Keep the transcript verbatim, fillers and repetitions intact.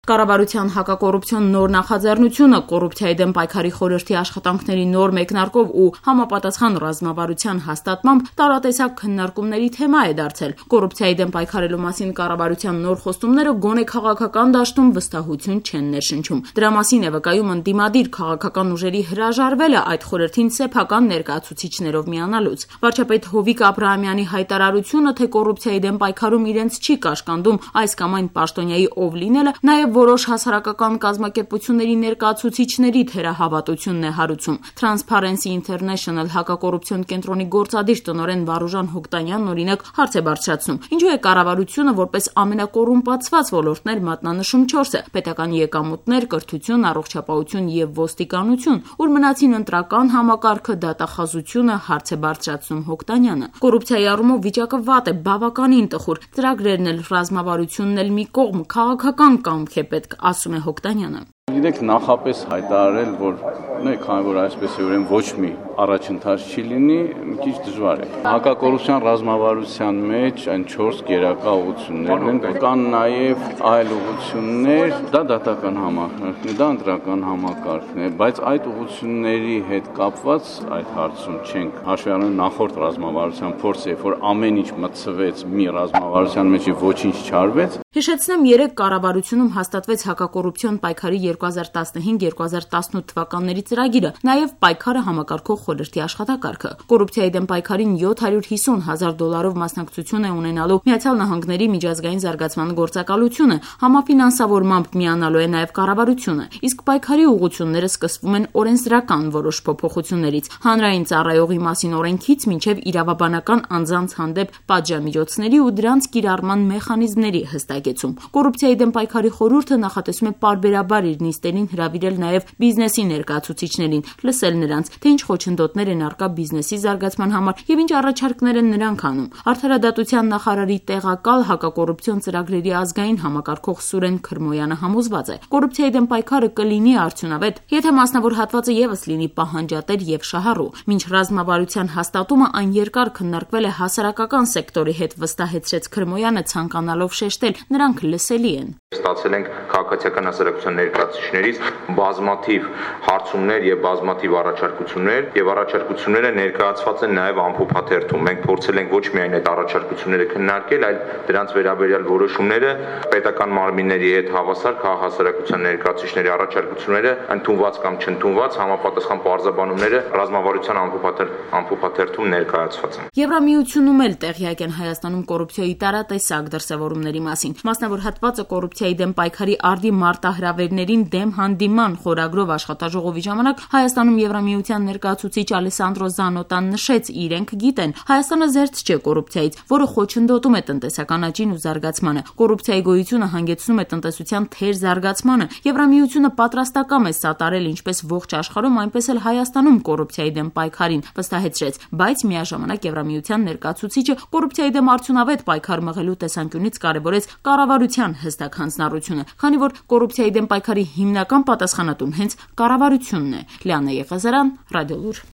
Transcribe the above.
Կառավարության հակակոռուպցիոն նոր նախաձեռնությունը կոռուպցիայի դեմ պայքարի խորհրդի աշխատանքների նոր մեկնարկով ու համապատասխան ռազմավարության հաստատմամբ տարատեսակ քննարկումների թեմա է դարձել։ Կոռուպցիայի դեմ պայքարելու մասին կառավարության նոր խոստումները գոնե քաղաքական դաշտում վստահություն չեն ներշնչում։ Դրա մասին է վկայում ընդդիմադիր քաղաքական ուժերի հրաժարվելը այդ խորհրդին սեփական ներկայացուցիչներով միանալուց։ Վարչապետ Հովիկ Աբրահամյանի հայտարարությունը, թե կոռուպցիայի դեմ պայքարում իրենց չի կաշկանդում այս կամ այն պաշտոնյայի ով լինելը, նաև որոշ հասարակական կազմակերպությունների ներկայացուցիչների թերահավատությունն է հարուցում։ Transparency International հակակոռուպցիոն կենտրոնի գործադիր տնօրեն Վարուժան Հոկտանյանն օրինակ հարց է բարձրացնում. ինչու է կառավարությունը որպես ամենակոռումպացված ոլորտներ մատնանշում չորսը՝ պետական եկամուտներ, կրթություն, առողջապահություն եւ ոստիկանություն, ուր մնացին ընտրական համակարգը, դատախազությունը, հարց է բարձրացնում Հոկտանյանը։ Կոռուպցիայի առումով վիճակը վատ է, բավականին տխուր, ծրագրերն էլ ռազմավարությունն էլ մի կողմ, քաղաքական կամք է պետք, ասում է Հոկտանյանը։ Գիտեք, նախապես հայտարարել, որ քանի որ այսպես է ուրեմն ոչ մի առաջընթաց չի լինի, մի քիչ դժվար է։ Հակակոռուպցիոն ռազմավարության մեջ այն չորս գերակա ուղղություններն են, կան նաև այլ ուղղություններ, դա դատական համակարգն է, դա ընտրական համակարգն է, բայց այդ ուղղությունների հետ կապված այդ հարցում չենք հաշվի առնում նախորդ ռազմավարության փորձը, որ ամեն ինչ մտցվեց մի ռազմավարության մեջ եւ ոչինչ չարվեց։ Հիշեցնեմ, երեք կառավարությունում հաստատվեց հակակոռուպցիոն պայքարի երկու հազար տասնհինգ երկու հազար տասնութ թվականների ծրագիրը, նաև պայքարը համակարգող խորհրդի աշխատակարգը։ Կոռուպցիայի դեմ պայքարին յոթ հարյուր հիսուն հազար դոլարով մասնակցություն է ունենալու Միացյալ Նահանգների միջազգային զարգացման գործակալությունը, համաֆինանսավորմամբ միանալու է նաև կառավարությունը, իսկ պայքարի ուղղությունները սկսվում են օրենսդրական որոշ փոփոխություններից, հանրային ծառայողի մասին օրենքից մինչև իրավաբանական անձանց հանդեպ պատժամիջոցների ու դրանց կիրառման մեխանիզմների հստակեցում։ Կոռուպցիայի դեմ պայքարի խորհուրդը նախատեսում է պարբերաբար իր նիստերին հրավիրել նաև բիզնեսի ներկայացուցիչներին, լսել նրանց, թե ինչ խոչընդոտներ են առկա բիզնեսի զարգացման համար եւ ինչ առաջարկներ են նրանք անում։ Արդարադատության նախարարի տեղակալ հակակոռուպցիոն ծրագրերի ազգային համակարգող Սուրեն Քրմոյանը համոզված է, կոռուպցիայի դեմ պայքարը կլինի արդյունավետ, եթե մասնավոր հատվածը եւս լինի պահանջատեր եւ շահառու։ Մինչ ռազմավարության հաստատումը այն երկար քննարկվել է հասարակական սեկտորի հետ, վստահեցրեց Քրմոյանը, ցանկանալով շեշտել, նրանք լսելի են։ Ստացել ենք քաղաքացիական հասարակության ներկայացուցիչներից բազմաթիվ հարցումներ եւ բազմաթիվ առաջարկություններ եւ առաջարկությունները ներկայացված են նաեւ ամփոփաթերթում։ Մենք փորձել ենք ոչ միայն այդ առաջարկությունները քննարկել, այլ դրանց վերաբերյալ որոշումները պետական մարմինների հետ հավասար քաղաքահասարակության ներկայացուցիչների առաջարկությունները ընդունված կամ չընդունված համապատասխան պարզաբանումները ռազմավարության ամփոփաթերթում ներկայացված են։ Եվրամիությունում էլ տեղյակ են Հայաստանում կոռուպցիայի տարատեսակ դրսևորումների մասին։ Մասնավոր հատվածը կոռուպցիայի դեմ պայքարի արդի մարտահրավերներին դեմ հանդիման խորագրով աշխատաժողովի ժամանակ Հայաստանում Եվրամիության ներկայացուցիչ Ալեսանդրո Զանոտան նշեց, իրենք գիտեն, Հայաստանը զերծ չէ կոռուպցիայից, որը խոչընդոտում է տնտեսական աճին ու զարգացմանը։ Կոռուպցիայի գոյությունը հանգեցնում է տնտեսության թեր զարգացմանը։ Եվրամիությունը պատրաստակամ է սատարել ինչպես ողջ աշխարհում, այնպես էլ Հայաստանում կոռուպցիայի դեմ պայքարին, վստահեցրեց, բայց միաժամանակ Եվրամիության ներկայացուցիչը կոռուպցիայի դեմ արդյունավետ պայքար մղելու տեսանկյունից կարևորեց կառավարության հստակ հանձնառությունը, քանի որ կոռուպցիայի դեմ պայքարի հիմնական պատասխանատուն հենց կառավարությունն է։ Լիանա Եղազարյան, Ռադիոլուր։